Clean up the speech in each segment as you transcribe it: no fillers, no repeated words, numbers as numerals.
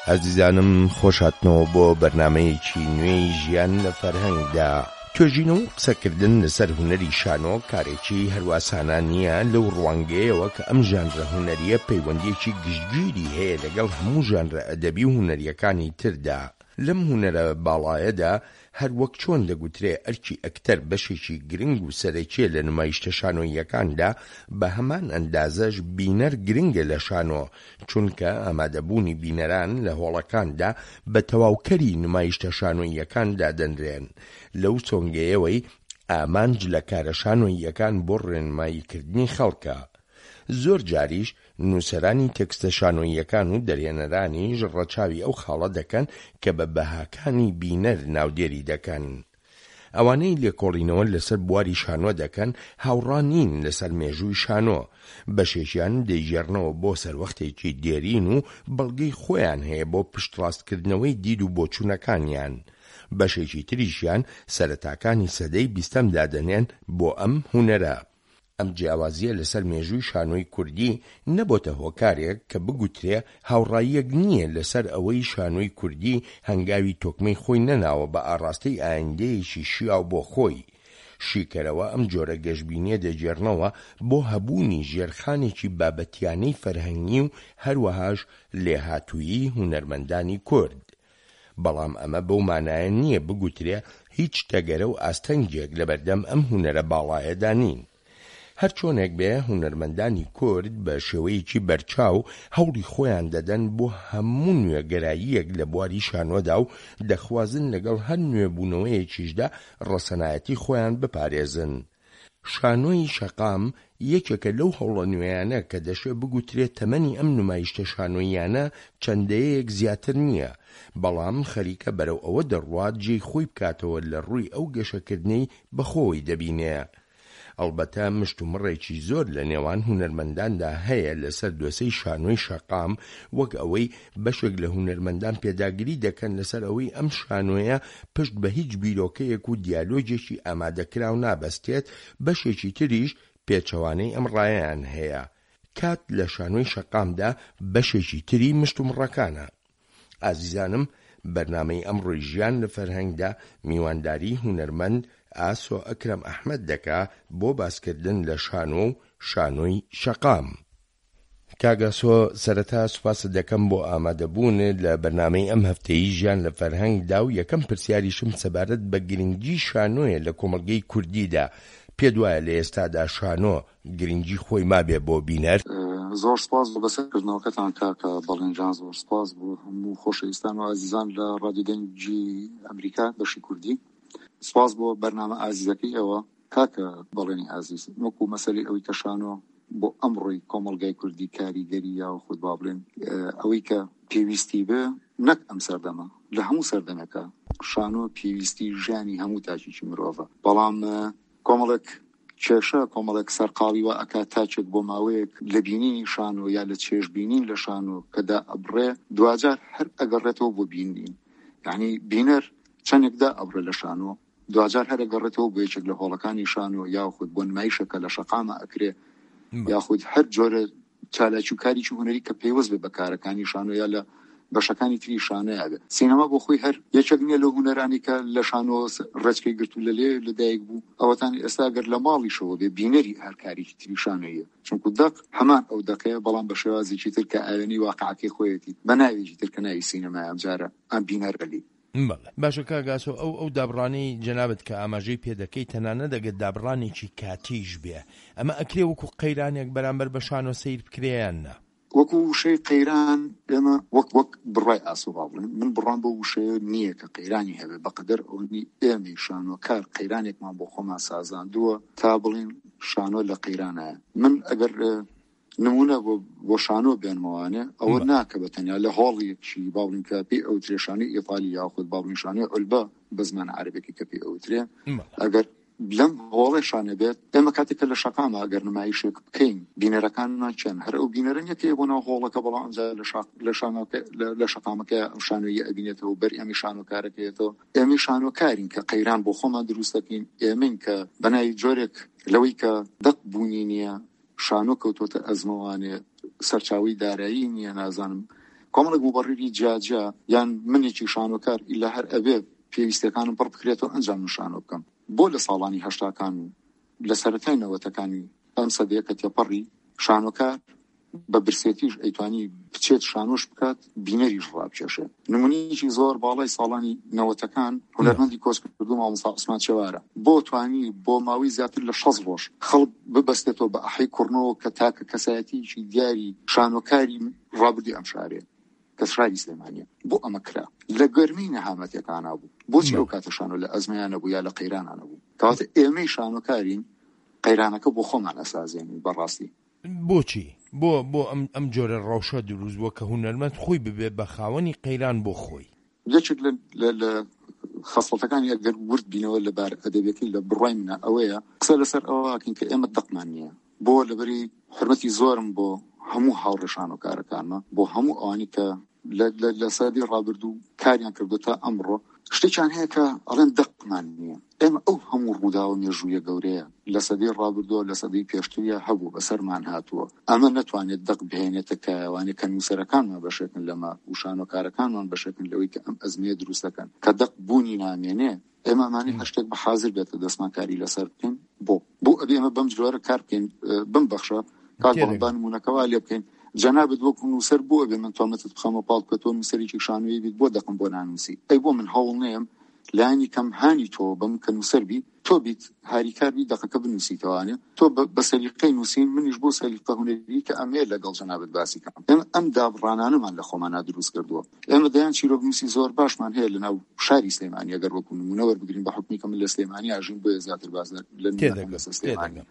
ئازیزانم خۆشهاتنەوە بۆ بەرنامەیەکی نوێی ژیان لە فەرهەنگدا. توێژینەوە و قسەکردن لەسەر هونەری شانۆ کارێکی هەرواسانە نییە لەو ڕوانگەیەوە کە ئەم ژانرە هونەریە پەیوەندیەکی گشتگیری هەیە لەگەڵ هەموو ژانرە ئەدەبی و هونەریەکانی تردا. لەم هونەرە باڵایەدا هەر وەک چۆن دەگوترێ ئەرکی ئەکتەر بەشێکی گرنگ و سەرەکیە لە نمایشتە شانۆییەکاندا، بە هەمان ئەندازەش بینەر گرنگە لە شانۆ، چونکە ئامادەبوونی بینەران لە هۆڵەکاندا بە تەواوکەری نمایشتە شانۆییەکاندا دەنرێن. لەو چۆنگەیەوەی ئامانج لە کارە شانۆییەکان بۆ ڕێنماییکردنی خەڵکە. زۆر جاریش نووسەرانی تێکستە شانۆییەکان و دەرێنەرانیش ڕەچاوی ئەو خاڵە دەکەن کە بە بەهاکانی بینەر ناودێری دەکەن. ئەوانەی لێکۆڵینەوە لەسەر بواری شانۆ دەکەن هاوڕانین لەسەر مێژووی شانۆ، بەشێکیان دەیژێڕنەوە بۆ سەروەختێکی دێرین و بەڵگەی خۆیان هەیە بۆ پشتڕاستکردنەوەی دید و بۆچوونەکانیان. بەشێکی تریشیان سەرەتاکانی سەدەی بیستەم دادەنێن بۆ ئەم هونەرە. ئەم جیاوازیە لەسەر مێژووی شانۆی کوردی نەبۆتە هۆکارێک کە بگوترێ هاوڕاییەک نییە لەسەر ئەوەی شانۆی کوردی هەنگاوی تۆکمەی خۆی نەناوە بە ئاڕاستەی ئایندەیەکی شیاو بۆ خۆی. شیکەرەوە ئەم جۆرە گەشببینیە دەجێڕنەوە بۆ هەبوونی ژێرخانێکی بابەتیانەی فەرهەنگی و هەروەهاش لێهاتوویی هونەرمەندانی کورد. بەڵام ئەمە بەو مانایە نییە بگوترێ هیچ تەگەرە و ئاستەنگێک لەبەردەم ئەم هونەرە باڵایەدا نین. هەر چۆنێک بێ هونەرمەندانی کورد بە شێوەیەکی بەرچاو هەوڵی خۆیان دەدەن بۆ هەموو نوێگەراییەک لە بواری شانۆدا و دەخوازن لەگەڵ هەر نوێبوونەوەیەکیشدا ڕەسەنایەتی خۆیان بپارێزن. شانۆی شەقام یەکێکە لەو هەوڵە نوێیانە کە دەشێ بگوترێت تەمەنی ئەم نمایشتە شانۆییانە چەندەیەک زیاتر نییە، بەڵام خەریکە بەرەو ئەوە دەڕوات جێی خۆی بکاتەوە لە ڕووی ئەو گەشەکردنەی بەخۆی دەبینێ. ئەڵبەتە مشت و مڕێکی زۆر لە نێوان هونەرمەنداندا هەیە لەسەر دۆسەی شانۆی شەقام، وەک ئەوەی بەشێک لە هونەرمەندان پێداگیری دەکەن لەسەر ئەوەی ئەم شانۆیە پشت بە هیچ بیرۆکەیەک و دیالۆجێکی ئامادەکراو نابەستێت، بەشێکی تریش پێچەوانەی ئەم ڕایەیان هەیە. کات لە شانۆی شەقامدا بەشێکی تری مشت و مڕەکانە. ئازیزانم، بەرنامەی ئەمڕۆی ژیان لە فەرهەنگدا میوانداری هونەرمەند ئاسۆ ئەکرەم ئەحمەد دەکا بۆ باسکردن لە شانۆ و شانۆی شەقام. کاگاسۆ، سەرەتا سوپاس دەکەم بۆ ئامادەبوونت لە بەرنامەی ئەم هەفتەیی ژیان لە فەرهەنگدا و یەکەم پرسیاریشم سەبارەت بە گرنگی شانۆیە لە کۆمەڵگەی کوردیدا. پێت وایە لە ئێستادا شانۆ گرنگی خۆی مابێ بۆ بینەر؟ زۆر سپاس بۆ بەسەرکردنەوەکەتان کاکە بەڵێنجان، زۆر سپاس بۆ هەموو خۆشەویستان و ئازیزان لە ڕادیۆدەنگی ئەمریکا بەشی کوردی. سپاس بۆ بەرنامە ئازیزەکەی ئەوە کاکە بەڵێنی ئازیز. وەکو مەسەلەی ئەوەی کە شانۆ بۆ ئەمڕۆی کۆمەڵگای کوردی کاریگەری یا خود با بڵێن ئەوەی کە پێویستی بێ نەک ئەم سەردەمە، لە هەموو سەردەمەکە شانۆ پێویستی ژیانی هەموو تاچێکی مرۆڤە. بەڵام کۆمەڵێک کێشە، کۆمەڵێک سەرقاڵی وە ئەکات تاچێک بۆ ماوەیەک لە بینینی شانۆ یا لە چێژبینین لە شانۆ کەدا ئەبڕێ دوجار هەر ئەگەڕێتەوە بۆ بینین. یعنی بینەر چەندێکدا ئەبڕێ لە شانۆ، دوجار هەر ئەگەڕێتەوە بۆ یەکێک لە هۆڵەکانی شانۆ یاخود بۆ نمایشەکە لە شەقامە ئەکرێ، یاخود هەر جۆرە چالاکی و کاریی هونەری کە پێوەست بێ بە کارەکانی شانۆ یا لە بەشەکانی تری شانۆیە بێ. سینەما بۆ خۆی هەر یەکێک نییە لە هونەرانی کە لە شانۆ ڕێچکەی گرت و لەلێ لەدایک بوو. ئەوەتان ئێستا گەر لە ماڵیشەوە بێ بینەری هەر کارێکی تری شانۆیە، چونکو دەق هەمان ئەو دەقەیە، بەڵام بە شێوازێکی تر کە ئاوێنی واقعەکەی خۆیەتی بە ناوێکی تر کە ناوی سینەمای ئەم جارە ئەم بینەرەلی. باشە کاگاسۆ، ئەو دابڕانەی جەنابەت کە ئاماژەی پێدەکەی تەنانە دەگەت دابڕانێکی کاتیش بێ، ئەمە ئەکرێ وەکو قەیرانێک بەرامبەر بە شانۆ سەیر بکرێیان نا؟ وەکو وشەی قەیران ئێمە وەک بڕای ئاسۆ با بڵێن، من بڕان بۆ وشەیە نییە کە قەیرانی هەبێ، بەقەدەر ئەوەی ئێمەی شانۆکار قەیرانێکمان بۆ خۆمان سازاندووە تا بڵین شانۆ لە قەیرانایە. من ئەگەر نمونە بۆ شانۆ بێنمەوانێ ئەوە ناکە بە تەنیا لە هۆڵێکی با بڵین کە پێی ئەوترێ شانۆی ئیتالی یاخود با بڵین شانۆی ئولبە بە زمان عەرەبێکی کە پێی ئەوترێ، ئەگەر لەم هۆڵێشانە بێت ئێمە کاتێککە لە شەقامە ئەگەر نمایشێک بکەین بینەرەکانمان چەند هەر ئەو بینەرە یەکەیە بۆ ناو هۆڵەکە، بەڵام ئەمجا لە شەقامەکە ئەو شانۆیە ئەبینێتەوە بەر ئێمەی شانۆکارەکەیێتەوە. ئێمەی شانۆکارین کە قەیران بۆ خۆمان دروست دەکەین، ئێمەین کە بەناوی جۆرێک لەوەی کە دەق بوونی نییە شانۆ کەوتۆتە ئەزمەوانێ، سەرچاوی دارایی نییە، نازانم کۆمەڵێک مبەڕیری جیاجیا یان منێکی شانۆکار ئیلا هەر ئەبێ پێویستەکانم پڕ بکرێتەوە ئەنجام شانۆ بکەم. بۆ لە ساڵانی هەشتاکان و لە سەرەتای نەوەتەکانی ئەم سەدەیە کە تێپەڕی شانۆکار بە برسێتیش ئەیتوانی بچێت شانۆش بکات بینەریش ڕابکێشێ. نمونەیەکی زۆر باڵای ساڵانی نەوەتەکان هونەرمەندی کۆچکردو مامۆستا عوسمان چێوارە بۆ توانی بۆ ماوەی زیاتر لە 6 ڕۆژ خەڵک ببەستێتەوە بە ئەحەی کوڕنەوە کە تاکە کەسایەتیی دیاری شانۆکاری ڕابردی ئەم شارێ کە شاری سلێمانیە بۆ ئەمە کرا لە گەرمی نەهامەتیەکانە بوو. بۆچی ئەو کاتە شانۆ لە ئەزمەیانە بوو یا لە قەیرانانە بوو؟ کەواتە ئێمەی شانۆکارین قەیرانەکە بۆ خۆمان ئەسازێنین بەڕاستی. بۆچی بۆ ئەم جۆرە ڕەوشە دروست بووە کە هونەرمەند خۆی ببێ بە خاوەنی قەیران بۆ خۆی؟ یەکێک لە خەسڵەتەکانی ئەگەر ورد بینەوە لەبار ئەدەبیەتی لە بڕای منە ئەوەیە قسە لەسەر ئەوەکەین کە ئێمە دەقمان نییە. بۆ لەبەری حرمەتی زۆرم بۆ هەموو هاوڕێ شانۆکارەکانمە بۆ هەموو ئەوانی کە لە سەدەی ڕابردوو کاریان کردو تا ئەمڕۆ شتێکیان هەیە کە ئەڵێن دەقمان نییە. ئێمە ئەو هەموو ڕووداوە مێژوویە گەورەیە لە سەدەی ڕابردووە لە سەدەی پێشتریە هەبوو بەسەرمان هاتووە. ئەمە نەتوانێت دەق بهێنێتە کەوانێک کە نووسەرەکانمان بەشێکن لەمە و شانۆکارەکانمان بەشێکن لەوەی کە ئەم ئەزمەیە دروست دەکەن کە دەق بوونی نامێنێ. ئێمە مانی هەشتێک بە حازر بێتە دەستمانکاری لەسەر بکەین بۆ ئەبێ ئێمە بەم جۆرە کار بکەین بمبەخشە کار بەڵێنبان نمونەکەوا لێ بکەین. جەنابەت وەکو نووسەر بۆ ئەبێ من تۆمەتت بخەمە پاڵ بکە تۆ نووسەرێکی شانۆیی بیت بۆ دەقم بۆ نانووسی. ئەی بۆ من هەوڵ نەیەم لانی کەم هانی تۆ بم کە نووسەر بی تۆ بیت هاریکار بی دەقەکە بنووسیتەوانێ تۆ بە سەلیقەی نووسین منیش بۆ سەلیقە هونەری کە ئەمێ لەگەڵ جەنابەت باسی کەم. ئەم دابڕانانەمان لە خۆمان دروست کردووە. ئێمە دەیان چیرۆکنووسی زۆر باشمان هەیە لەناو شاری سلێمانی ئەگەر وەکو نمونە وەربگرین بە حکمی کە من لە سلێمانی ئاژین بۆ زیاتر باز لە سلێمانی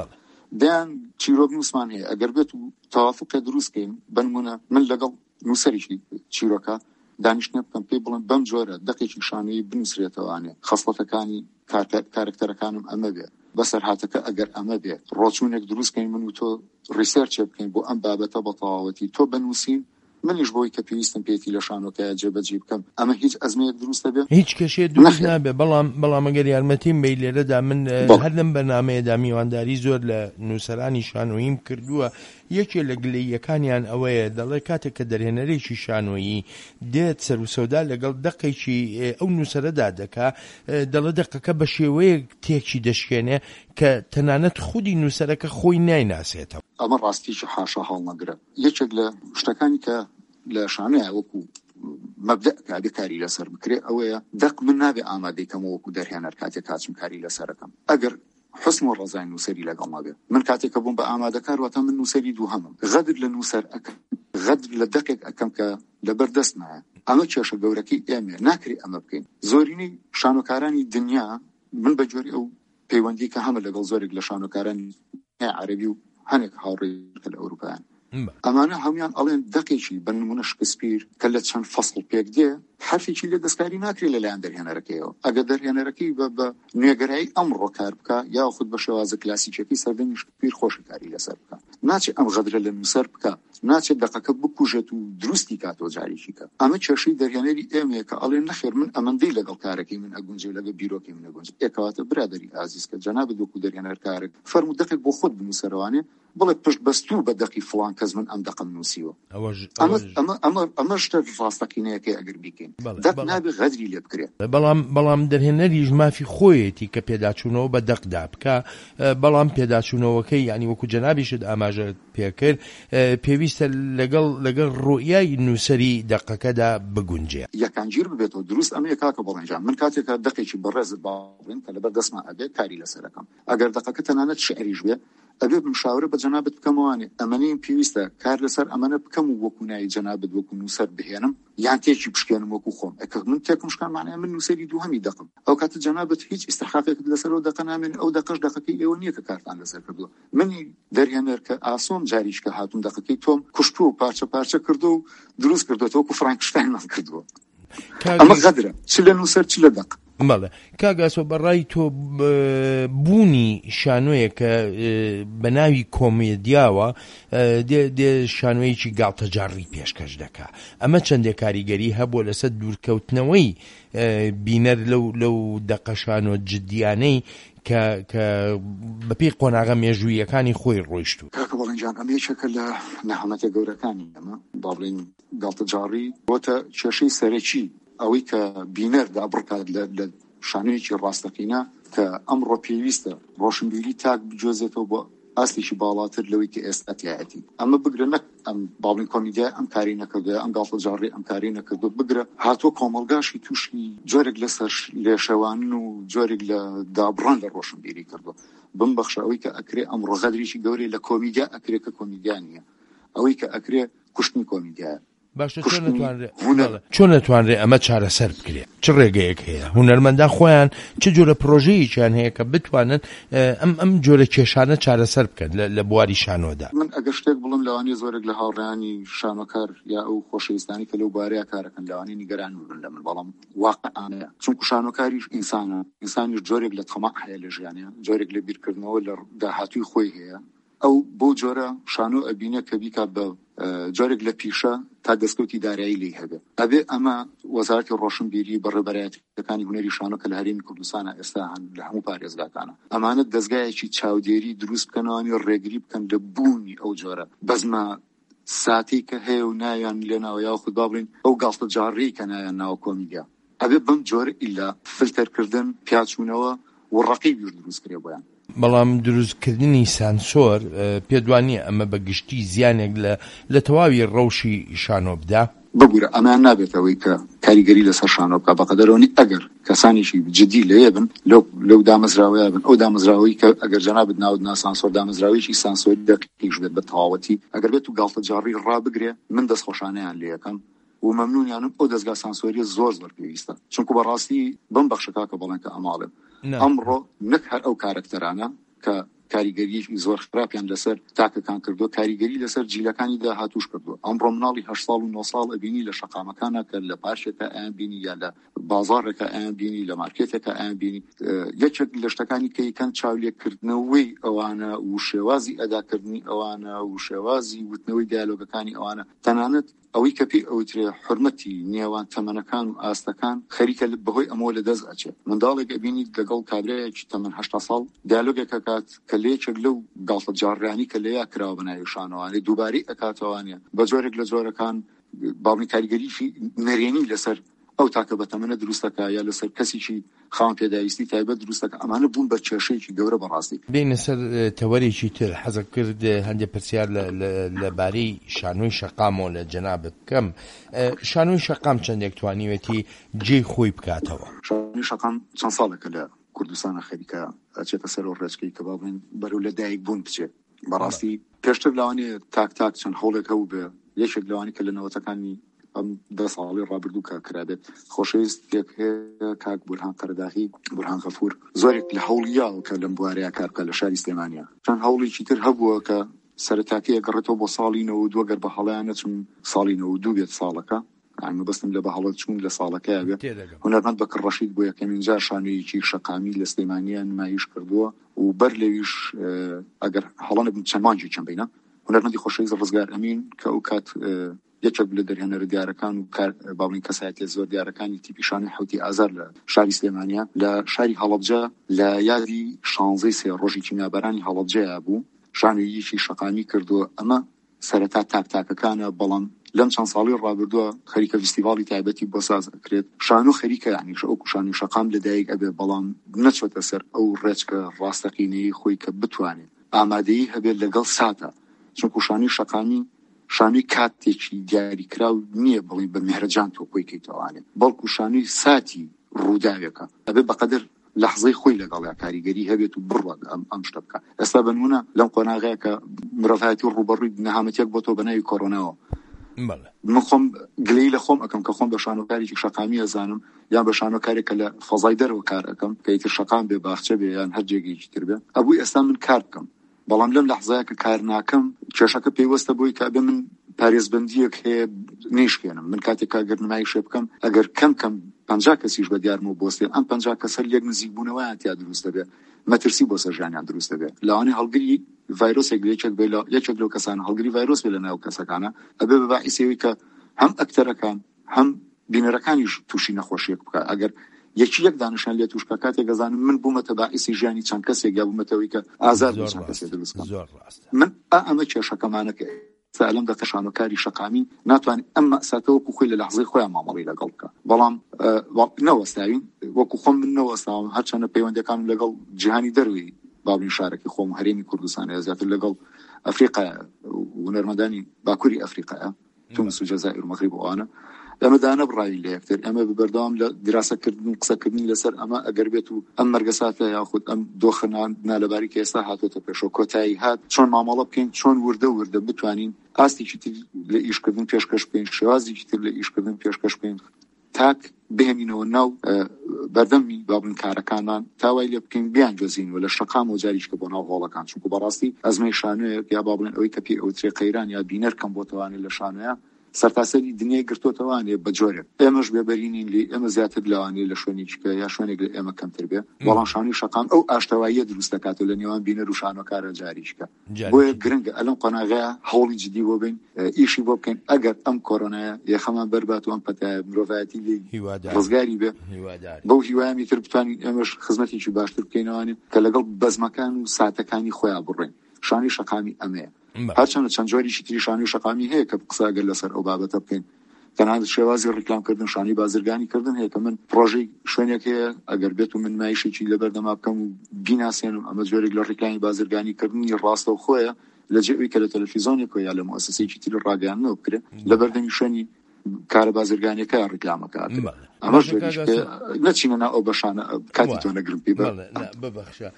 دەیان چیرۆکنووسمان هەیە ئەگەر بێت و تەوافقێ دروستکەین بنمونە من لەگەڵ نووسەریشی چیرۆکە دانیشتنە بکەم پێی بڵم بەم جۆرە دەقێکی شانۆیی بنووسرێتەوانێ خەسڵەتەکانی کارکتەرەکانم ئەمە بێ بەسەر هاتەکە ئەگەر ئەمە بێ ڕۆچوونێک دروستکەین من و تۆ ریسێرچێ بکەین بۆ ئەم بابەتە بە تەواوەتی تۆ بنووسین منیش بۆی کە پێویستم پێێتی لە شانۆکەیە جێبەجێ بکەم. ئەمە هیچ ئەزمەیەک دروستە بێ هیچ کەشێ دروست نابێ. بەڵام ئەگەر یارمەتیم بێ لێرەدا من هەر لەم بەرنامەیەدا میوانداری زۆر لە نووسەرانی شانۆییم کردووە. یەکێ لە گلەییەکانیان ئەوەیە دەڵێ کاتێک کە دەرهێنەرێکی شانۆیی دێت سەر و سەودا لەگەڵ دەقێکی ئەو نووسەرەدا دەکا دەڵێ دەقەکە بە شێوەیەک تێکی دەشکێنێ کە تەنانەت خودی نووسەرەکە خۆی نایناسێتەوە. ئەمە ڕاستیشی حاشا هەڵنەگرە. یەکێک لە شتەکانی کە لە شانۆیە وەکو مەبدە کابێ کاری لەسەر بکرێ ئەوەیە دەق من نابێ ئامادەیکەمە وەکو دەرهێنەر کاتێک کاچم کاری لەسەرەکەم. ئەگەر حسن و ڕەزای نووسەری لەگەڵ نابێ من کاتێکە بووم بە ئامادەکار واتە من نووسەری دووهەمم غەدر لە نووسەر ئەەکەم غەدر لە دەقێک ئەەکەم کە لەبەردەست نایە. ئەمە کێشە گەورەکەی ئێمە ناکرێ ئەمە بکەین. زۆرینەی شانۆکارانی دنیا من بە جۆری ئەو پەیوەندی کە هەمە لەگەڵ زۆرێک لە شانۆکارانی عەرەبی و هەنێک هاوڕێی لە ئەوروپایان ئەمانە هەمویان ئەڵێن دەقێکی بە نمونە شکسپیر کە لە چەند فەسڵ پێک دێ حرفێکی لێ دەستکاری ناکرێت لەلایەن دەرهێنەرەکەیەوە. ئەگەر دەرهێنەرەکەی بە نوێگەرایی ئەمڕۆ کار بکە یا خود بە شێوازە کلاسیکێکی سەردەمی شکسپیر خۆشی کاری لەسەر بکە ناچێت ئەم غەدرە لە نووسەر بکە ناچێت دەقەکە بکوژێت و دروستی کاتەوە جاریشی کە. ئەمە کێشەی دەرهێنەری ئێمەیە کە ئەڵێن نەخێر من ئەمەندەی لەگەڵ کارەکەی من ئەگونجێ لەگە بیرۆکەی من ئەگونجێ. ئێکەواتە برادەری ئازیز کە جەنابەت وەکو دەرهێنەر کارێک فەرموو دەقێک بۆ خۆت بنووسەرەوانێ بڵێ پشت بەستوو بە دەقی فڵان کەس من ئەم دەقم نووسیوە. ئەمە شتە ڕاستەقینەیەکەی ئەگەر بیکەین دەق نابێ غەدری لێ بکرێت. بەڵام دەرهێنەریش مافی خۆیەتی کە پێداچوونەوە بە دەقدا بکە. بەڵام پێداچوونەوەکەی یعنی وەکو جەنابیشت ئاماژە پێکرد پێویستە لەگەڵ ڕۆیای نووسەری دەقەکەدا بگونجێ یەکانگیر ببێتەوە. دروست ئەمەیە کاکە بەڵێنجان من کاتێکە دەقێکی بەڕێزت باڵێن کە لەبەر دەستمان ئەبێ کاری لەسەرەکەم ئەگەر دەقەکە تەنانەت شعریش بێ ئەبێ مشاورە بە جەنابەت بکەمەوانێ ئەمەنەی پێویستە کار لەسەر ئەمەنە بکەم و وەکو نای جەنابەت وەکو نووسەر بهێنم یان تێکی بشکێنم وەکو خۆم ئەکە من تێکم شکان معنای من نووسەری دووهەمی دەقم ئەو کاتە جەنابەت هیچ ئیستحقاقێکت لەسەرەوە دەقە نامێن ئەو دەقەش دەقەکەی ئێوە نییە کە کارتان لەسەر کردووە. منی دەرهێنەر کە ئاسۆم جاریش کە هاتووم دەقەکەی تۆم کوشتووە و پارچە کردو و دروست کردوێتەوە وەکو فرانکشتاینمان کردووە. ئەمە غەدرە چ لە نووسەر چ لە دەق. بەڵێ کاگاسۆ بەڕای تۆ بوونی شانۆیە کە بە ناوی کۆمێدیاوە دێ شانۆیەکی گاڵتەجاڕی پێشکەش دەکا. ئەمە چەندێک کاریگەری هەبووە لەسەر دوورکەوتنەوەی بینەر لەو دەقەشانۆ جدیانەی کە بەپێی قۆناغە مێژوویەکانی خۆی ڕۆیشتووە. کاکە بەڵێنجان ئەمە یەکێکە لە نەهامەتە گەورەکانی ئەمە باڵێن گاڵتەجاڕی بۆتە کێشەی سەرەکی ئەوەی کە بینەردا بڕکات لە شانۆیەکی ڕاستەقینە کە ئەمڕۆ پێویستە ڕۆشنبیری تاک بجۆزێتەوە بۆ ئاستێکی باڵاتر لەوەی کە ئێستا تایەتی. ئەمە بگرە نەک ئەم باڵین کۆمیدیا ئەم کاری نەکردووە، ئەم گاڵتەجاڕی ئەم کاری نەکردووە، بگرە هاتۆ کۆمەڵگاشی تووشی جۆرێک لەسەر لێشەوانن و جۆرێک لە دابڕان لە ڕۆشنبیری کردووە. بمبەخشە ئەوەی کە ئەکرێ ئەمڕۆ غەدرێکی گەورەی لە کۆمیدیا ئەکرێ کە کۆمیدیا نییە، ئەوەی کە ئەکرێ کوشتنی کۆمیدیایە. باشە چۆن نەتوانرێ ئەمە چارەسەر بکرێت؟ چ ڕێگەیەک هەیە؟ هونەرمەندان خۆیان چ جۆرە پرۆژەیەکیان هەیە کە بتوانن ئەم جۆرە کێشانە چارەسەر بکەن لە بواری شانۆدا؟ من ئەگەر شتێک بڵم لەوانی زۆرێک لە هاوڕێیانی شانۆکار یا ئەو خۆشەویستانی کە لەو بارەیە کارەکەن لەوانی نیگەران بن لە من، بەڵام واقعانەیە چونکە شانۆکاریش ئینسانە، ئینسانیش جۆرێک لە تەماع هەیە لە ژیانە، جۆرێک لە بیرکردنەوە لە داهاتووی خۆی هەیە. ئەو بۆ جۆرە شانۆ ئەبینە کە بیکات بە جۆرێک لە پیشە تا دەستکەوتی دارایی لی هەبێ. ئەبێ ئەمە وەزارەتی ڕۆشنبیری بەڕێبەرایەتەکانی هونەری شانۆ کە لە هەرێمی کوردستانە ئێستا هەن لە هەموو پارێزگاکانە ئەمانە دەستگایەکی چاودێری دروست بکەنەوەنی ڕێگری بکەن لە بوونی ئەو جۆرە بەزمە ساتی کە هەیە و ناویان لێناوە یاخود بابڕین ئەو گاڵتەجاڕی کە نایان ناوە کۆمیدیا. ئەبێ بەم جۆرە ئیلا فلتەرکردن پیاچوونەوە و ڕەقیبیش دروست کرێ بۆیان. بەڵام دروستکردنی سانسۆر پێدوانیە ئەمە بە گشتی زیانێک لە تەواوی ڕەوشی شانۆ بدا؟ ببوورە ئەمان نابێتەوەی کە کاریگەری لەسەر شانۆ بکە بەقەدەرەوەی ئەگەر کەسانێکی جدی لێ بن لەو دامەزراوەیە بن، ئەو دامەزراوەی کە ئەگەر جەنابەت ناودنا سانسۆر دامەزراوەیەکی سانسۆری دەقیقیش بێت بە تەواوەتی، ئەگەر بێت و گاڵتەجاڕی ڕابگرێ من دەستخۆشانەیان لێ یەکەم و مەمنونیانم ئەو دەستگا سانسۆریە زۆر پێویستە، چونکە بەڕاستی بم بەخشە کاکە بەڵێن کە ئەماڵێم ئەمڕۆ نەک هەر ئەو کارکتەرانە کە کاریگەریی زۆر خراپیان لەسەر تاکەکان کردووە، کاریگەری لەسەر جیلەکانی داهاتووش کردووە. ئەمڕۆ مناڵی 8 ساڵ و 9 ساڵ ئەبینی لە شەقامەکانە کە لە پارشێکە ئەیان بینی یا لە بازاڕێکە ئەیان بینی لە مارکێتێکە ئەیان بینی. یەکێک لە شتەکانی کە یەکەن چاولێکردنەوەی ئەوانە و شێوازی ئەداکردنی ئەوانە و شێوازی وتنەوەی دیالۆگەکانی ئەوانە تەنانەت ئەوەی کە پێی ئەوترێ حرمەتی نێوان تەمەنەکان و ئاستەکان خەریکە بەهۆی ئەمە لە دەست ئەچێت. منداڵێک ئەبینی لەگەڵ کابرایەکی تەمەن 8 ساڵ دیالۆگێکە کات کە لێچێک لەو گاڵتەجاڕیانی کە لێیا کراوە بەناوی شانۆوانەی دووبارەی ئەکاتەوانە بە جۆرێک لە جۆرەکان باڵی کاریگەریشی نەرێنی لەسەر ئەو تاکە بەتەمەنە دروستەکە یا لەسەر کەسیی خاوەن پێداویستی تایبەت دروستەکە. ئەمانە بوون بە کێشەیەکی گەورە بەڕاستی. بینە سەر تەوەرێکی تر حەزە کرد هەندێک پرسیار لەبارەی شانۆی شەقامەوە لە جەنابەت بکەم. شانۆی شەقام چەندێک توانیوێتی جێی خۆی بکاتەوە؟ شانۆی شەقام چەند ساڵێکە لە کوردستانە خەریکە ئەچێتە سەر ڕێچکەی کە باڵێن بەرەو لە دایک بوون بچێت. بەڕاستی پێشتر لەوانێ تاک چەند هەوڵێک هەبوو بێ، یەکێک لەوانی کە لە نەوەتەکانی ئەم 10 ساڵی ڕابردوو کە کرابێت خۆشەویستێک هەیە کاک بورهان قەرداغی بورهان غەفور زۆرێک لە هەوڵیاو کە لەم بوارەیە کار بکە لە شاری سلێمانیا. چەند هەوڵێکی تر هەبووە کە سەرەتاکەیە گەڕێتەوە بۆ ساڵی 92 گەر بە هەڵەیانە چون ساڵی 92 بێت ساڵەکە ئەمە بەستم لە بە هەڵەت چوون لە ساڵەکەیە بێت. هونەرمەند بەکر ڕەشید بۆ یەکەمین جار شانۆیەکی شەقامی لە سلێمانیا نمایش کردووە و بەر لەویش ئەگەر هەڵەنە بن چەند مانجی چەند بینە هونەرمەندی خۆشەویست ڕزگار ئەمین کە ئەو کات یەکێک لە دەرهێنەرە دیارەکان و باڵین کەسایەتی زۆر دیارەکانی تیپیشانی حوتی ئازار لە شاری سلێمانیا لە شاری هەڵەبجە لە یادی 16 سێ ڕۆژی کیمیابەرانی هەڵەبجەیە بوو شانۆیەکی شەقامی کردووە. ئەمە سەرەتا تاکەکانە، بەڵام لەم چەند ساڵی ڕابردووە خەریکە فستیڤاڵی تایبەتی بۆ ساز ئەکرێت. شانۆ خەریکە یعنی ئەو شانۆی شەقام لەدایک ئەبێ، بەڵام نەچۆتە سەر ئەو ڕێچکە ڕاستەقینەی خۆی کە بتوانێت ئامادەیی هەبێت لەگەڵ ساتە، چونکە شانۆی شەقامی شانۆی کاتێکی دیاریکراو نییە بڵین بە مهرەجان تۆ خۆی کەیتەوانێت، بەڵکو شانۆی ساتی ڕووداوێکە ئەبێ بەقەدر لەحظەی خۆی لەگەڵ کاریگەری هەبێت و بڕوات ئەم شتە بکە. ئێستا بنمونە لەم قۆناغەیە کە مرۆڤایەتی ڕوبەڕووی نەهامەتێک بۆ تۆ بەناوی کۆڕۆناوە، من خۆم گلەی لە خۆم ئەەکەم کە خۆم بە شانۆکارێکی شەقامی ئەزانم یان بە شانۆکارێکە لە فەزای دەرەوە کار ئەەکەم کە ئیتر شەقام بێ باخچە بێ یان هەر جێگەیەکی تر بێ. ئەبووی ئێستا من کار بکەم، بەڵام لەم لەحظەیە کە کار ناکەم کێشەکە پێیوەستە بۆی کە ئەبێ من پارێزبەندیەک هەیە نیشکێنم. من کاتێک کاگەر نمایشێ بکەم ئەگەر کەم 50 کەسیش بە دیارمە بۆستێ ئەم 50 کەسەر لێک نزیک بوونەوەیان تیا دروستە بێ، مەترسی بۆ سەر ژیانیان دروستە بێ. لەوانەیە هەڵگری ڤایرۆسێک یەکێک لەو کەسانە هەڵگری ڤایرۆس بێ لە ناو کەسەکانە، ئەبێ بە باعیسەوەی کە هەم ئەکتەرەکان هەم بینەرەکانیش تووشی نەخۆشیەک بکە. ئەگەر یەک دانیشتوان لێ توشکە کاتێک گەزانم من بوومەتە باعیسی ژیانی چەند کەسێک یا بوومەتەوەی کە ئازار بۆ چەند کەسێک دروست بکەم. من ئەمە کێشەکەمانەکە سالم دەکە شانۆکاری شەقامی ناتوانێت ئەم مەساتە وەکو خۆی لە لەحظەی خۆیان مامەڵی لەگەڵ بکە، بەڵام نەوەستاوین وەکو خۆم من نەوەستاوم هەرچەندە پەیوەندەکانم لەگەڵ جیهانی دەروی باڵین شارەکەی خۆم هەرێمی کوردستانە زیاتر لەگەڵ ئەفریقا و نەرمەدانی باکووری ئەفریقاە تونس و جەزائیر و مەغریب ئەوانە ئەمەدانە بڕاوی لە یەکتر ئەمە ببەردەوام لە دیراسەکردن قسەکردنی لەسەر ئەمە ئەگەر بێت و ئەم مەرگەساتە یاخود ئەم دۆخەنان نالەباری کە ئێستا هاتوۆتە پێشەوە کۆتایی هات چۆن مامەڵە بکەین چۆن وردە بتوانین ئاستێکی تر لە ئیشکردن پێشکەش بکەین شێوازێکی تر لە ئیشکردن پێشکەش بکەین تاک بهێنینەوە ناو بەردەمی بابن کارەکانمان تاوای لێ بکەین بیان جۆزین و لە شەقام و جاریشکە بۆ ناو هۆڵەکان چونکە بەڕاستی ئەزمەی شانۆیەک یا با بڵێن ئەوەی کە پێ ئەوترێ قەیران یا بینەر کەم بۆتەوانێت لە شانۆیە سەرتاسەری دنیای گرتوتەوانێ بە جۆرێک ئێمەش بێبەرینین لێ ئێمە زیاتر لەوانێ لە شوێنێکە یا شوێنێک لە ئێمە کەمتر بێ بەڵام شانی شەقام ئەو ئاشتەواییە دروست دەکات لە نێوان بینەر و شانۆکارە جاریشکە بۆیە گرنگە ئەلەم قۆناغەیە هەوڵی جدی بۆ بین ئیشی بۆ بکەین ئەگەر ئەم کۆرۆنایە یەخەمان بەربات و ئەم پەتایە مرۆڤایەتی لێ ڕزگاری بێ بەو هیوایەمی تر بتوانین ئێمەش خزمەتێکی باشتر بکەینەوانێ کە لەگەڵ بەزمەکان و ساتەکانی خۆیان بڕێن شانی شەقامی ئەمەیە هەرچەندە چەند جۆریشی تری شانی شەقامی هەیە کە قسەگەر لەسەر ئەو بابەتە بکەین تەنها شێوازی ڕیکلامکردن شانی بازرگانی کردن هەیە کە من پرۆژەی شوێنێک هەیە ئەگەر بێت و من مایشێکی لەبەردەما بکەم و بیناسێنم ئەمە جۆرێک لە ڕیکلامی بازرگانی کردنی ڕاستە و خۆیە لە جێوەی کە لە تەلەڤیزۆنێک یا لە مؤسسەیەکی تر ڕاگەیاندنەوە بکرێت لەبەردەمی شوێنی کارە بازرگانیەکە ڕیکلامەکات ئەمە ژێریش نەچینە ناو ئەو بەشانە کاتی تۆ نەگرم پێی ببەخشە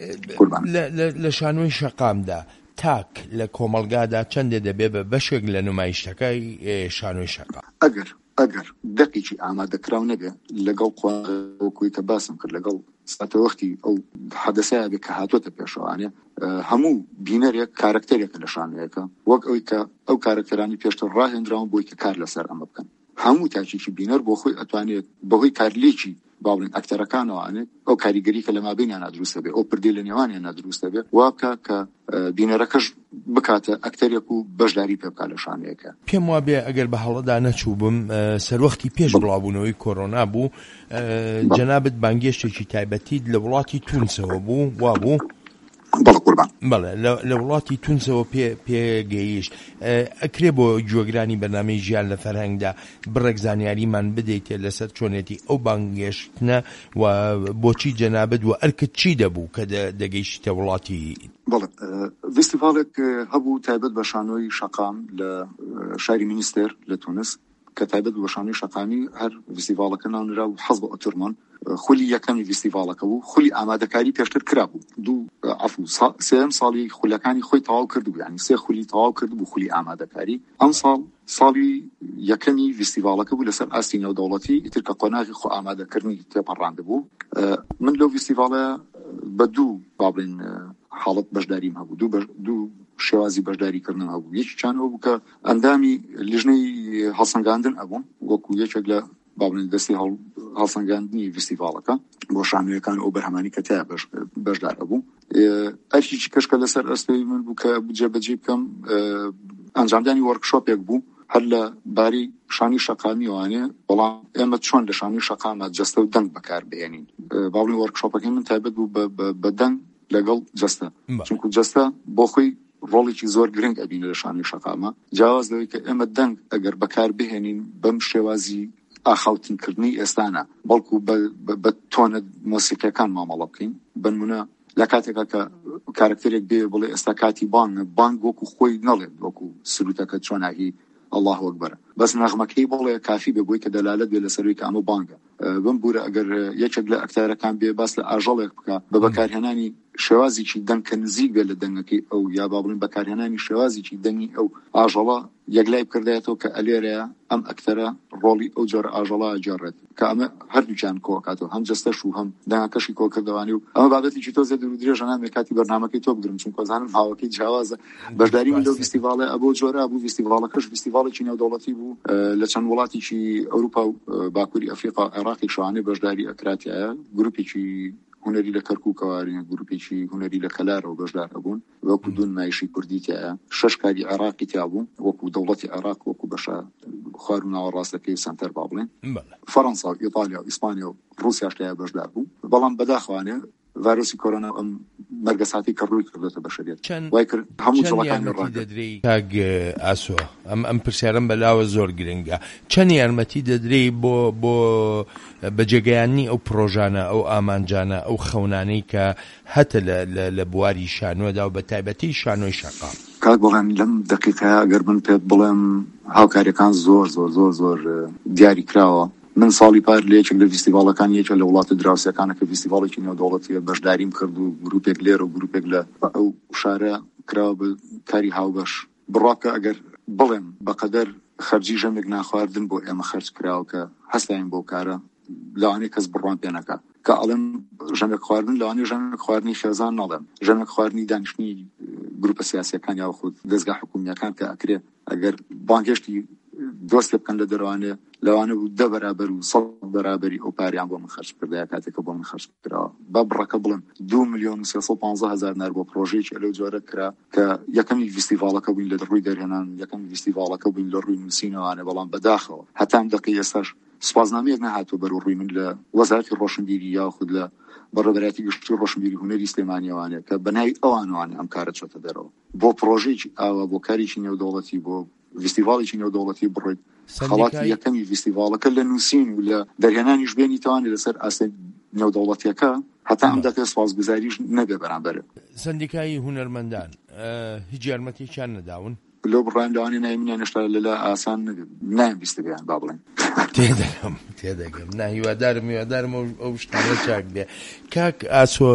لە شانۆی شەقامدا تاک لە کۆمەڵگادا چەندێ دەبێ بە بەشێک لە نمایشتەکەی شانۆی شەقام ئەگەر دەقێکی ئامادەکراو نەبێ لەگەڵ وەکوی کە باسم کرد لەگەڵ ساتەوەختی ئەو حەدەسایە بێ کە هاتوۆتە پێشەوانێ هەموو بینەرێک کارکتەرێکە لە شانۆیەکە وەک ئەوی کە ئەو کارکتەرانی پێشتر ڕاهێنراون بۆی کە کار لەسەر ئەمە بکەن هەموو تاکێکی بینەر بۆ خۆی ئەتوانێت بەهۆی کارلێکی باڵین ئەکتەرەکانەوانێت ئەو کاریگەری کە لە مابینیان نادروستە بێ ئەو پردی لە نێوانیان نادروستە بێ وابکە کە بینەرەکەش بکاتە ئەکتەرێک و بەشداری پێ بکات لە شانۆیەکە. پێم وابێ ئەگەر بە هەڵەدا نەچوو بم سەروەختی پێش بڵاوبوونەوەی کۆرۆنا بوو جەنابەت بانگێشتێکی تایبەتیت لە وڵاتی تونسەوە بوو وابوو؟ بەڵێ لە وڵاتی تونسەوە پێگەیشت ئەکرێ بۆ جۆگرانی بەرنامەی ژیان لە فەرهەنگدا بڕێک زانیاریمان بدەیتێ لەسەر چۆنێتی ئەو بانگێشتنە و بۆچی جەنابەت و ئەرکت چی دەبوو کە دەگەیشتە وڵاتی؟ بەڵێ فستیڤالێک هەبوو تایبەت بە شانۆی شەقام لە شاری مینیستێر لە تونس کە تایبەت بە شانۆی شەقامی هەر فستیڤالەکە ناونرا و حەز بە ئۆتۆرمان خولی یەکەمی فستیڤالەکە بوو خولی ئامادەکاری پێشتر کرابوو سێم ساڵی خولەکانی خۆی تەواو کردبوو یعنی سێ خولی تەواو کردبوو خولی ئامادەکاری ئەم ساڵی یەکەمی فستیڤالەکە بوو لەسەر ئاستی نێودەوڵەتی ئیتر کە قۆناغی خۆ ئامادەکردنی تێپەڕاندبوو من لەو فستیڤالە بە دوو بابڵین حاڵەت بەشداریم هەبوو دوو شێوازی بەشداریکردن هەبوو یەکی چانەوە بوو کە ئەندامی لیژنەی هەڵسەنگاندن ئەبوون وەکو یەکێک لە باڵین دەستی هەڵسەنگاندنی فستیڤالەکە بۆ شانۆیەکان ئەو بەرهەمانی کە تیا بەشدار ئەبوو ئەرکیی کەشکە لەسەر ئەستەی من بوو کە جێبەجێ بکەم ئەنجامدانی وەرکشۆپێک بوو هەر لە باری شانی شەقامی وانێ بەڵام ئێمە چۆن لە شانی شەقامە جەستە و دەنگ بەکار بێنین باڵین وەرکشۆپەکەی من تایبەت بوو بە دەنگ لەگەڵ جەستە چونکو جەستە بۆ خۆی ڕۆڵێکی زۆر گرنگ ئەبینە لە شانی شەقامە جیاواز لەوەی کە ئێمە دەنگ ئەگەر بەکار بهێنین بەم شێوازی ئاخاوتنکردنی ئێستانە بەڵکو بە تۆنە مۆسیقیەکان مامەڵە بکەین بنمونە لە کاتێکە کە کارکتەرێک بێ بڵێ ئێستا کاتی بانگ وەکو خۆی نەڵێت وەکو سروتەکە چۆناهی الله ئەکبەر بەس نەغمەکەی بڵێ کافی بێ بۆی کە دەلالەت بێ لەسەروی کە ئەمە بانگە بم بورە ئەگەر یەکێک لە ئەکتەرەکان بێ باس لە ئاژەڵێک بکە بە بەکارهێنانی شێوازێکی دەنگ کە نزیک بێ لە دەنگەکەی ئەو یا با بڵێن بەکارهێنانی شێوازێکی دەنگی ئەو ئاژەڵە یەکلای بکردایەتەوە کە ئەلێرەیە ئەم ئەکتەرە ڕۆڵی ئەو جۆرە ئاژەڵە ئەجێڕێت کە ئەمە هەردووچیان کۆکاتەوە هەم جەستەش و هەم دەنگەکەشی کۆکردەوانی و ئەمە بابەتێکی تۆ زێ درێژە نامێ کاتی بەرنامەکەی تۆ بگرم چونکە زانم هاوەکەی جیاوازە بەشداری من لەو فستیڤالە ئەبۆ جۆرە بوو فستیڤالەکەش فستیڤالێکی نێودەوڵەتی بوو لە چەند وڵاتێکی ئەوروپا و باکووری ئەفریقا عێراقی شوانێ بەشداری ئەکراتایە گروپێکی هونەری لە کەرکووکەوارین گروپێکی هونەری لە کەلارەوە بەشدار ئەبوون وەکو دوون نمایشی کوردی تایە 6 کاری عێراقی تیا بوون وەکو دەوڵەتی عێراق وەکو بەشە خوار و ناوەڕاستەکەی سنتەر با بڵێن فەڕەنسا و ئیتالیا و ئیسپانیا و رووسیاش لای بەشدار بوو بەڵام بەداخەوانێ ڤایرۆسی کۆرۆنا ئەم مەرگەساتی کە ڕووی کردێتە بەشەریەت وای کرد هەموو جوڵەکانی ڕاگەدرێ کاگ ئاسۆ ئەم پرسیارم بەلاوە زۆر گرنگە چەند یارمەتی دەدرێ بۆ بەجێگەیانی ئەو پرۆژانە ئەو ئامانجانە ئەو خەونانەی کە هەتە لە بواری شانۆدا و بە تایبەتی شانۆی شەقام کاک بڵێن لەم دقیقەیە ئەگەر من پێت بڵێم هاوکاریەکان زۆر زۆر زۆر زۆر دیاری کراوە من ساڵی پار لە یەکێک لە فیستیڤاڵەکان یەکێک لە وڵاتە دراوسەکانە کە فیستیڤاڵێکی نێودەوڵەتیە بەشداریم کرد و گروپێک لێرە و گروپێک لە ئەو شارە کراوە بە کاری هاوبەش بڕاکە ئەگەر بڵێم بەقەدەر خەرجی ژەمێک ناخواردن بۆ ئێمە خەرج کراوە کە هەستاین بۆ کارە لەوانەیە کەس بڕوان پێ نەکا کە ئەڵێم ژەمێک خواردن لەوانەیە ژەمێک خواردنی خێزان نەڵێم ژەمێک خواردنی دانیشتنی گروپە سیاسیەکان یا خود دەستگا حکوومیەکان کە ئەکرێ ئەگەر بانگێشتی دۆست بکەن لە دەروانێ لەوانە بوو 10 بەرابەر و 100 بەرابەری ئەو پاریان بۆ من خەرج کردەیە کاتێکە بۆ من خەرج کراوە با بڕەکە بڵم 2,315,000 دینار بۆ پرۆژەیەکی لەو جۆرە کرا کە یەکەمی فیستیڤاڵەکە بووین لە ڕووی دەرهێنان یەکەمی فیستیڤاڵەکە بووین لە ڕووی نووسینەوەوانە بەڵام بەداخەوە هەتام دقی ئێستاش سوپاسنامەیەک نەهاتوە بەرەو ڕووی من لە وەزارەتی ڕۆشنبیری یاخود لە بەڕێوەبەرەتی گشتی ڕۆشنبیری هونەری سلێمانیەوانە کە بەناوی ئەوانوانە ئەم کارە چۆتە دەرەوە بۆ پرۆژەیەکی ئاوا بۆ کاریی نێودەوڵەتی بۆ فیستیڤاڵێکی نێودەوڵەتی بڕێت خەڵاتی یەکەمی فیستیڤاڵەکە لە نووسین و لە دەرهێنانیش بێنی توانێت لەسەر ئاستی نێودەوڵەتیەکە هەتا ئەم دەکە سوپاسگوزاریش نەبێ بەرامبەرە سەندیکای هونەرمەندان هیچ یارمەتێکیان نەداون لۆ بڕان لەوانی نایمینیان هێشتا لەلا ئاسان نایم بیستەکەیان با بڵێن تێدەگەم هیوادارم ئەو شتانە چاک بێ کاک ئاسۆ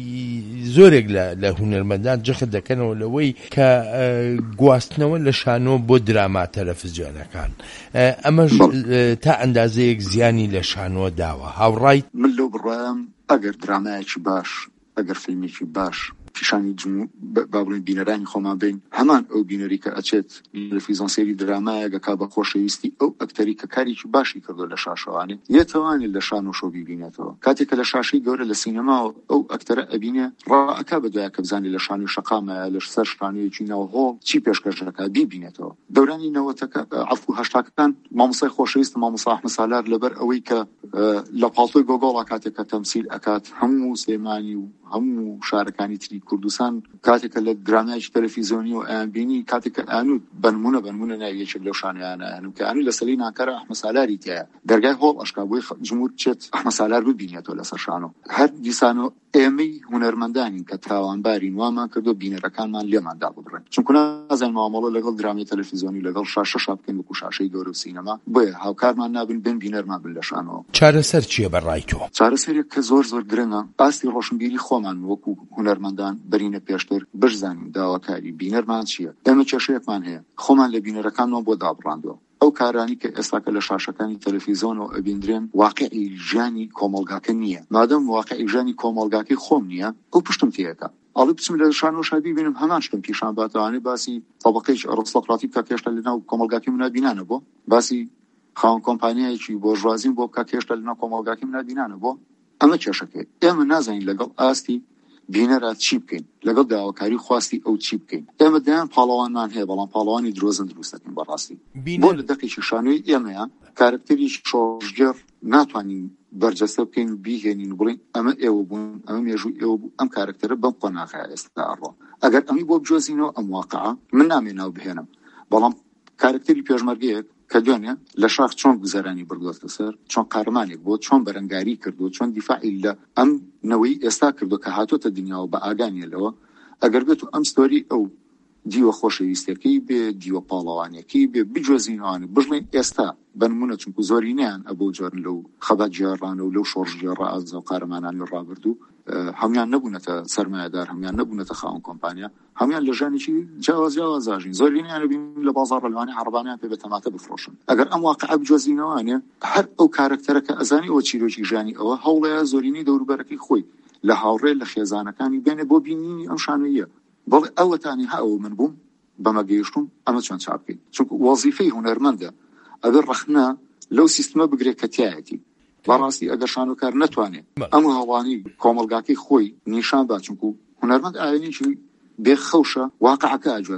زۆرێک لە هونەرمەندان جەخت دەکەنەوە لەوەی کە گواستنەوە لە شانۆ بۆ دراما تەلەڤیزیۆنەکان ئەمەش تا ئەندازەیەک زیانی لە شانۆ داوە هاوڕای من لۆ بڕام ئەگەر درامایەکی باش ئەگەر فیلمێکی باش پیشانی بابڵین بینەرانی خۆمان بین هەمان ئەو بینەری کە ئەچێت لە فیزۆنسێری درامایەگە کا بە خۆشەویستی ئەو ئەکتەری کە کارێکی باشی کردو لە شاشەوانێ یەتوانێت لە شان و شۆ ببینێتەوە کاتێککە لە شاشەی گەورە لە سینەماوە ئەو ئەکتەرە ئەبینێ ڕائەکا بەدوایە کە بزانێت لە شانی شەقامە لە سەر شانەیەکی ناوهۆ چی پێشکەشەکە بیبینێتەوە دەورانی نەوەتەکە عەفو هەشتاکەکان مامۆسای خۆشەویست مامۆسا ئەحمەد سالار لەبەر ئەوەی کە لە پاڵتۆی گۆگۆڵا کاتێککە تەمسیل ئەکات هەموو سلێمانی و هەموو شارەکانی تری کوردستان کاتێککە لە درامایکی تەلەڤیزیۆنی و ئەیانبینی کاتێککە ئەنوود بنمونە ناویەکێک لەو شانەیانە هەنوو کە ئەنوو لە سەلی ناکارە ئەحمەد سالاری تایە دەرگای هۆڵ ئەشکا بۆی جمهور چێت ئەحمەد سالار ببینێتەوە لەسەر شانۆ هەر دیسانۆ ئێمەی هونەرمەندانین کە تاوانبارین وامان کردو بینەرەکانمان لێماندا ببڕێن چونکە نازانین مامەڵە لەگەڵ درامی تەلەڤیزیۆنی لەگەڵ شاشە بکەین وەکو شاشەی گەورە و سینەما بۆیە هاوکارمان نابن بن بینەرمان بن لە شانەوە چارەسەر چییە بەڕای تۆ چارەسەرێک کە زۆر گرنگە ئاستی ڕۆشنبیری خۆمان وەکو هونەرمەندان بەرینە پێشتر بزانین داواکاری بینەرمان چییە ئێمە کێشەیەکمان هەیە خۆمان لە بینەرەکانمان بۆ دابڕاندەوە ئەو کارانی کە ئێستاکە لە شاشەکانی تەلەڤیزیۆنەوە ئەبیندرێن واقعی ژیانی کۆمەڵگاکە نییە مادەم واقعی ژیانی کۆمەڵگاکەی خۆم نییە ئەو پشتم تێیەکە ئەڵێ بچم لە شانۆ شادی بینم هەمان شتم پیشان باتوانێ باسی تەبەقەی ئەڕستۆقراتی بکە کێشتا لەناو کۆمەڵگاکەی منابینانە بۆ باسی خاوەن کۆمپانیایەکی بۆ ژوازین بۆ بکە کێشتا لەناو کۆمەڵگاکەی منابینانە بۆ ئەمە کێشەکەی ئێمە نازانین لەگەڵ ئاستی بینەرە چی بکەین لەگەڵ داواکاری خواستی ئەو چی بکەین ئێمە دایان پاڵەوانمان هەیە بەڵام پاڵەوانی درۆزن دروست دەکەین بەڕاستی بۆ لە دەقێکی شانۆی ئێمەیە کارکتەری شۆژگەر ناتوانین بەرجەستە بکەین و بیهێنین و بڵین ئەمە ئێوە بوون ئەمە مێژوو ئێوە بوو ئەم کارکتەرە بەم قۆناغەیە ئێستا ئەڕۆ ئەگەر ئەمی بۆ بجۆزینەوە ئەم واقعە من نامێناو بهێنم بەڵام کارکتەری پێشمەرگەیەک کە دوێنێ لە شاخ چۆن گوزەرانی بردووەتە سەر چۆن قارمانێک بۆ چۆن بەرەنگاری کردو چۆن دیفاعی لە ئەم نەوەی ئێستا کردو کە هاتۆتە دنیاوە بە ئاگانیەوە ئەگەر بێت و ئەم ستۆری ئەو دیوە خۆشەویستەکەی بێ دیوە پاڵەوانێکی بێ بجۆزینەوانە بژڵین ئێستا بنمونە چونکو زۆری نیان ئەبوو جۆرن لەو خەبات جێڕانە و لەو شۆڕژێڕە ئازە و قارەمانانی ڕابردوو هەمیان نەبوونەتە سەرمایەدار هەمیان نەبوونەتە خاوەن کۆمپانیا هەمیان لە ژانێکی جیاوازاژین زۆری نیانە بین لە بازاڕ لەوانی عەرەبانیان پێ بەتەماتە بفرۆشن ئەگەر ئەم واقعە بجۆزینەوانێ هەر ئەو کارکتەرەکە ئەزانی ئەوە چیرۆکی ژانی ئەوە هەوڵەیە زۆرینی دەوروبەرەکەی خۆی لە هاوڕێ لە خێزانەکانی بێنێ بۆ بینینی ئەم شانۆیە بەڵێ ئەوەتانی هەوە من بووم بەمە گەیشتم ئەمە چۆن چاپ بکەین چونکە وەزیفەی هونەرمەندە ئەگەر ڕەخنە لەو سیستمە بگرێت کە تایەتی بەڕاستی ئەگەر شانۆکار نەتوانێت ئەم هەوڵانی کۆمەڵگاکەی خۆی نیشان با چونکو هونەرمەند ئاوێنێکی بێخەوشە واقعەکە ئەجوازێتەوە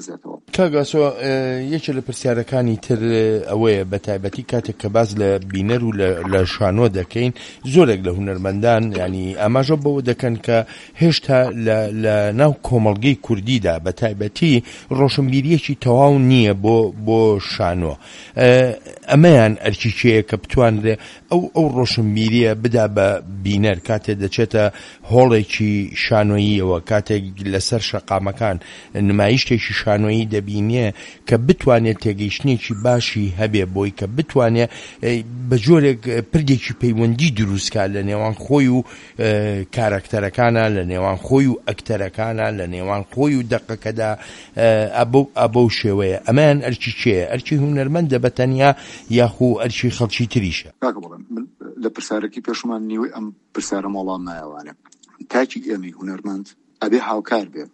کاگاسۆ یەکێ لە پرسیارەکانی تر ئەوەیە بە تایبەتی کاتێک کە باز لە بینەر و لە شانۆ دەکەین زۆرێک لە هونەرمەندان ینی ئاماژە بەوە دەکەن کە هێشتا لە ناو کۆمەڵگەی کوردیدا بە تایبەتی ڕۆشنبیریەکی تەواو نییە بۆ شانۆ. ئەمەیان ئەرکیکەیە کە بتوانرێ ئەو ڕۆشنبیریە بدا بە بینەر کاتێ دەچێتە هۆڵێکی شانۆییەوە کاتێک لەسەر شەقامەکان نمایشتێکی شانۆیی دەبینێ کە بتوانێت تێگەیشتنێکی باشی هەبێ بۆی کە بتوانێت بە جۆرێک پردێکی پەیوەندی دروستکە لە نێوان خۆی و کارەکتەرەکانە لە نێوان خۆی و ئەکتەرەکانە لە نێوان خۆی و دەقەکەدا ئەبەو شێوەیە. ئەمەیان ئەرکی چێە؟ ئەرکی هونەرمەندە بەتەنیا یاخو ئەرکی خەڵکی تریشە؟ لە پرسیارەکەی پێشمان نیوەی ئەم پرسیارە مۆڵام نایەوانێ تاکی ئێمەی هونەرمەند ئەبێ هاوکار بێ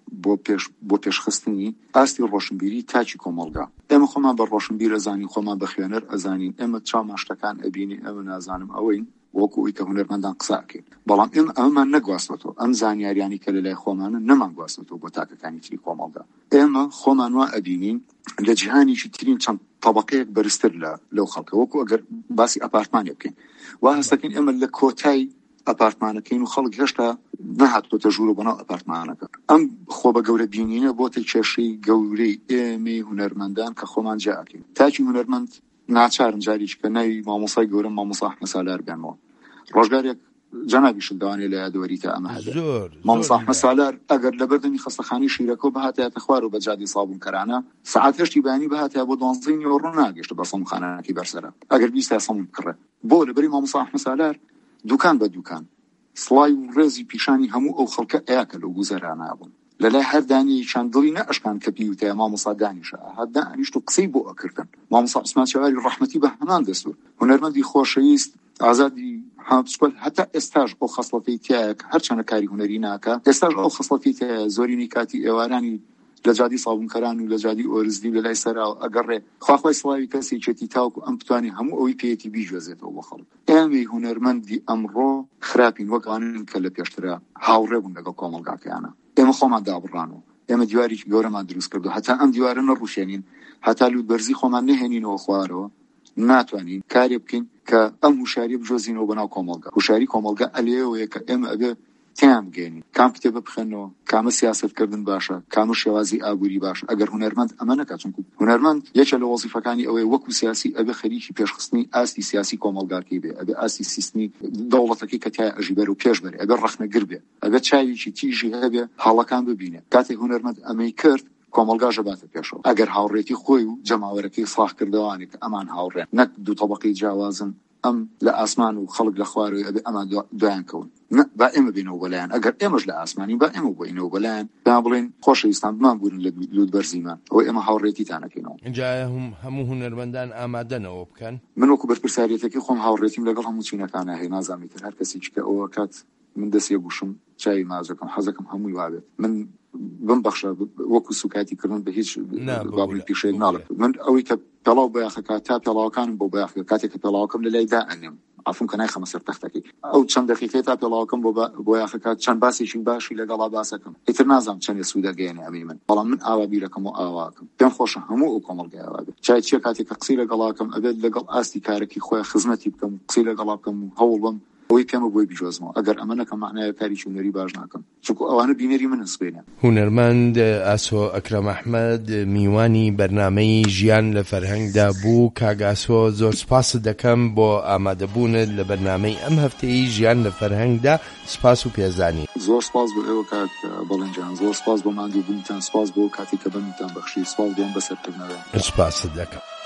بۆ پێشخستنی ئاستی ڕۆشنبیری تاکی کۆمەڵگا. ئێمە خۆمان بە ڕۆشنبیر ئەزانین، خۆمان بە خوێنەر ئەزانین، ئێمە چامان شتەکان ئەبینی، ئێمە نازانم ئەوەین وەکو ئەوی کە هونەرمەندان قساکەین، بەڵام ئەمەمان نەگواستوەوە، ئەم زانیاریانی کە لەلای خۆمانە نەمان گواستوەوە بۆ تاکەکانی تری کۆمەڵگا. ئێمە خۆمان وا ئەبینین لە جیهانیشی ترین چەند طبقەیەک بەرزتر لەو خەڵکە، وەکو ئەگەر باسی ئەپارتمانێ بکەین وا هەستەکەین ئێمە لە کۆتای ئەپارتمانەکەین و خەڵک هێشتا نەهاتوۆتە ژوورە بۆ ناو ئەپارتمانەکە. ئەم خۆ بە گەورە بینینە بۆتە کێشەی گەورەی ئێمەی هونەرمەندان کە خۆمان جاکەین. تاکی هونەرمەند ناچارن جاریش کە ناوی مامۆسای گەورە مامۆسا ئەحمەد سالار بێنەوە. ڕۆژگارێک جەنابیشم دەوانێت لە یادوەریتە ئەمە هەبێت. مامۆستا ئەحمەد سالار ئەگەر لە بەردەمی خەستەخانەی شیرەکە بەهاتایەتە خوار و بە جادی سابوونکەرانە سەعات هەشتی بەیانی بەهاتایە بۆ 12 ڕۆ ناگەشتە بە سەمخانەکەی بەرسەرە ئەگەر بیستە سەمون بکڕێ. بۆ لەبەری مامۆستا ئەحمەد سالار دوکان بە دوکان سڵای و ڕێزی پیشانی هەموو ئەو خەڵکە ئەیاکە لەو گوزەرانە بوون. لەلای هەر دانیەکیان دڵی نەئەشکان کە پیوتەیە مامۆستا دانیشە هەدا ئەنیشت و قسەی بۆ ئەکردن. مامۆستا عوسمان چاواری ڕەحمەتی بە هەمان دەستور هونەرمەندی خۆشەویست ئازادی هەمسکۆل هەتا ئێستاش ئەو خەسڵەتەی تایە کە هەرچەندە کاری هونەری ناکە ئێستاش ئەو خەسڵەتی تایە زۆرینی کاتی ئێوارانی لە جادی سابوونکەران و لە جادی ئۆرزدی و لە لای سەراوە ئەگەڕێ خواخوای سڵاوی کەسێکێتی تاوکو ئەم بتوانێ هەموو ئەوەی پێیەتی بیژۆزێتەوە بۆ خەڵک. ئێمەی هونەرمەندی ئەمڕۆ خراپین وەکوانن کە لە پێشترە هاوڕێ بوون لەگەڵ کۆمەڵگاکەیانە. ئێمە خۆمان دابڕانەوە، ئێمە دیوارێکی گەورەمان دروست کردو هەتا ئەم دیوارە نەڕوشێنین، هەتا لوودبەرزی خۆمان نەهێنینەوە خوارەوە، ناتوانین کارێ بکەین کە ئەم هوشاری بجۆزینەوە بەناو کۆمەڵگا. هوشاری کۆمەڵگا ئەلێەوەیە کە ئێمە ئەبێ تیان بگەینین کام کتێبە بخێنەوە، کامە سیاسەتکردن باشە، کامە شێوازی ئابووری باشە. ئەگەر هونەرمەند ئەمە نەکات، چونکو هونەرمەند یەکێ لە وەزیفەکانی ئەوەیە وەکو سیاسی ئەبێ خەریکی پێشخستنی ئاستی سیاسی کۆمەڵگاکەی بێ، ئەبێ ئاستی سیستمی دەوڵەتەکەی کە تایە ئەژی بەر و پێش بەرێ، ئەبێ ڕەخنەگر بێ، ئەبێ چاویکی تیژی هەبێ هەڵەکان ببینێ. کاتێک هونەرمەند ئەمەی کرد کۆمەڵگا ژەباتە پێشەوە. ئەگەر هاوڕێتی خۆی و جەماوەرەکەی سڵاح کردوانی کە ئەمان هاوڕێن نەک دوو تەبەقەی جیاوازن ئەم لە ئاسمان و خەڵک لە خوارەوەی ئەبێ ئەمان دوایان کەون، با ئێمە بینەوە بەلایەن. ئەگەر ئێمەش لە ئاسمانی با ئێمە بۆینەوە بەلایەن، با بڵێن خۆشەویستان بمان بوون لە لوودبەرزیمان، ئەوە ئێمە هاوڕێتیتانەکەینەوە. اینجا هەموو هونەرمەندان ئامادەنەوە بکەن. من وەکو بەرپرساریەتەکەی خۆم هاوڕێتیم لەگەڵ هەموو چینەکانە هەیە، نازانیتر هەر کەسێکی کە ئەوە کات من دەستێ گوشم چای مازەکەم حەزەکەم هەمووی وابێت. من بمبەخشە وەکو سوکاتی کردن بە هیچ بابلی پیشەیەک ناڵێت. من ئەوەی کە پێڵاو بەیاخەکە تا پێڵاوەکانم بۆ بەیاخەکە کاتێک کە پێڵاوەکەم لەلای دائەنێم عفوم کە نایخەمە سەر تەختەکەی ئەو چەند دەقیقەی تا پێڵاوەکەم بۆ یاخەکە چەند باسێکی باشی لەگەڵا باسەکەم ئیتر نازانم چەندێ سوودەگەیەنێ ئەمەی من، بەڵام من ئاوا بیرەکەم و ئاواکەم پێم خۆشە هەموو ئەو کۆمەڵگەی ئاوا بێت. چای چیە کاتێک کە قسەی لەگەڵاکەم ئەبێت لەگەڵ ئاستی کارێکی خۆی خزمەتی بکەم، قسەی لەگەڵا بکەم و هەوڵ بم ئەوەی پێمە بۆی بیجۆزمەوە. ئەگەر ئەمە نەکەم معنایە کاریی هونەری باش ناکەم، چونکو ئەوانە بینەری من سبێنە. هونەرمەند ئاسۆ ئەکرەم ئەحمەد میوانی بەرنامەی ژیان لە فەرهەنگدا بوو. کاگاسۆ زۆر سپاس دەکەم بۆ ئامادەبوونت لە بەرنامەی ئەم هەفتەی ژیان لە فەرهەنگدا. سپاس و پێزانی. زۆر سپاس بۆ ئێوە کاک بەڵێنجان، زۆر سپاس بۆ ماندوو بوونتان، سپاس بۆ کاتی کە بەنتان بەخشی، سپاس بۆم بەسەرکردنەوە. سپاس دەکەم.